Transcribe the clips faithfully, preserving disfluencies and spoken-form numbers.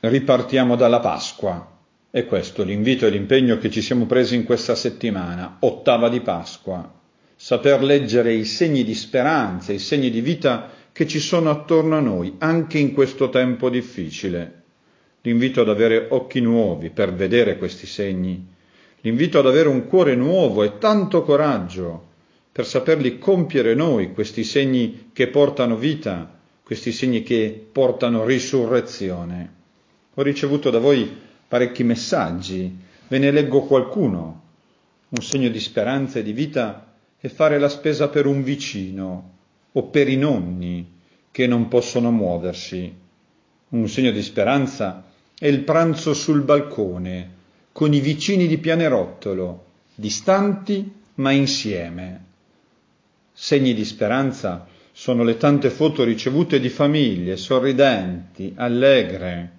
ripartiamo dalla Pasqua. E questo l'invito e l'impegno che ci siamo presi in questa settimana, ottava di Pasqua. Saper leggere i segni di speranza, i segni di vita che ci sono attorno a noi, anche in questo tempo difficile. L'invito ad avere occhi nuovi per vedere questi segni. L'invito ad avere un cuore nuovo e tanto coraggio per saperli compiere noi, questi segni che portano vita, questi segni che portano risurrezione. Ho ricevuto da voi parecchi messaggi, ve ne leggo qualcuno. Un segno di speranza e di vita è fare la spesa per un vicino o per i nonni che non possono muoversi. Un segno di speranza è il pranzo sul balcone con i vicini di pianerottolo, distanti ma insieme. Segni di speranza sono le tante foto ricevute di famiglie sorridenti, allegre,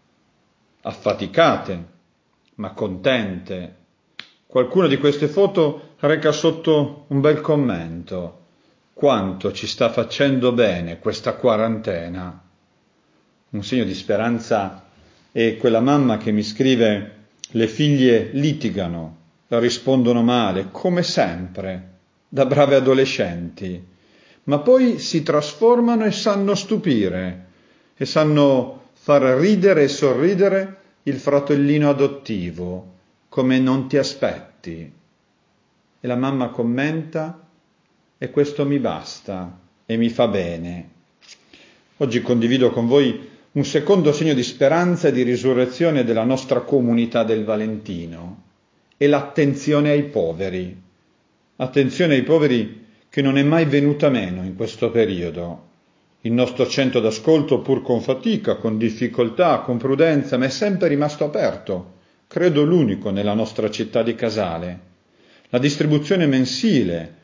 affaticate, ma contente. Qualcuna di queste foto reca sotto un bel commento. Quanto ci sta facendo bene questa quarantena. Un segno di speranza è quella mamma che mi scrive: le figlie litigano, rispondono male, come sempre, da brave adolescenti, ma poi si trasformano e sanno stupire, e sanno far ridere e sorridere il fratellino adottivo, come non ti aspetti. E la mamma commenta: e questo mi basta e mi fa bene. Oggi condivido con voi un secondo segno di speranza e di risurrezione della nostra comunità del Valentino, è l'attenzione ai poveri. Attenzione ai poveri che non è mai venuta meno in questo periodo. Il nostro centro d'ascolto, pur con fatica, con difficoltà, con prudenza, ma è sempre rimasto aperto, credo l'unico nella nostra città di Casale. La distribuzione mensile,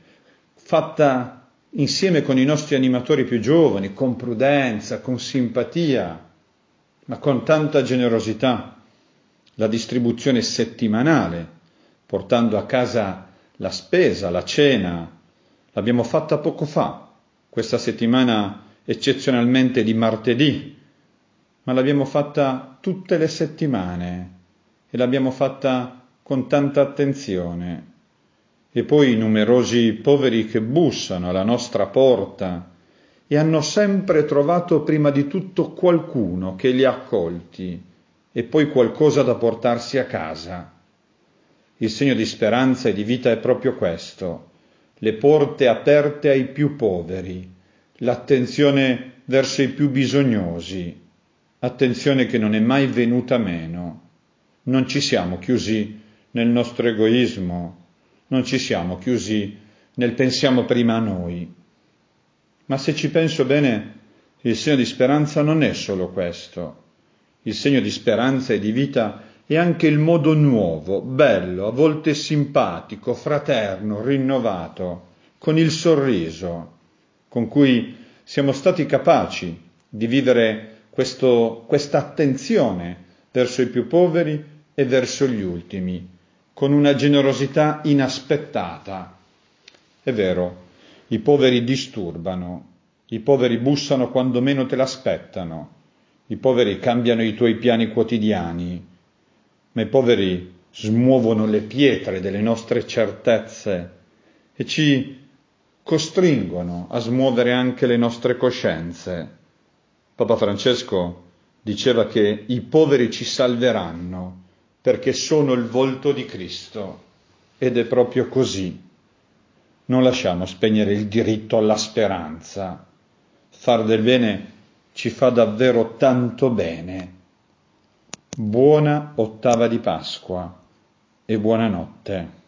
fatta insieme con i nostri animatori più giovani, con prudenza, con simpatia, ma con tanta generosità. La distribuzione settimanale, portando a casa la spesa, la cena, l'abbiamo fatta poco fa, questa settimana eccezionalmente di martedì, ma l'abbiamo fatta tutte le settimane e l'abbiamo fatta con tanta attenzione. E poi i numerosi poveri che bussano alla nostra porta e hanno sempre trovato prima di tutto qualcuno che li ha accolti e poi qualcosa da portarsi a casa. Il segno di speranza e di vita è proprio questo, le porte aperte ai più poveri, l'attenzione verso i più bisognosi, attenzione che non è mai venuta meno. Non ci siamo chiusi nel nostro egoismo, non ci siamo chiusi nel pensiamo prima a noi. Ma se ci penso bene, il segno di speranza non è solo questo. Il segno di speranza e di vita è anche il modo nuovo, bello, a volte simpatico, fraterno, rinnovato, con il sorriso, con cui siamo stati capaci di vivere questo, questa attenzione verso i più poveri e verso gli ultimi, con una generosità inaspettata. È vero, i poveri disturbano, i poveri bussano quando meno te l'aspettano, i poveri cambiano i tuoi piani quotidiani, ma i poveri smuovono le pietre delle nostre certezze e ci costringono a smuovere anche le nostre coscienze. Papa Francesco diceva che i poveri ci salveranno perché sono il volto di Cristo, ed è proprio così. Non lasciamo spegnere il diritto alla speranza. Far del bene ci fa davvero tanto bene. Buona ottava di Pasqua e buonanotte.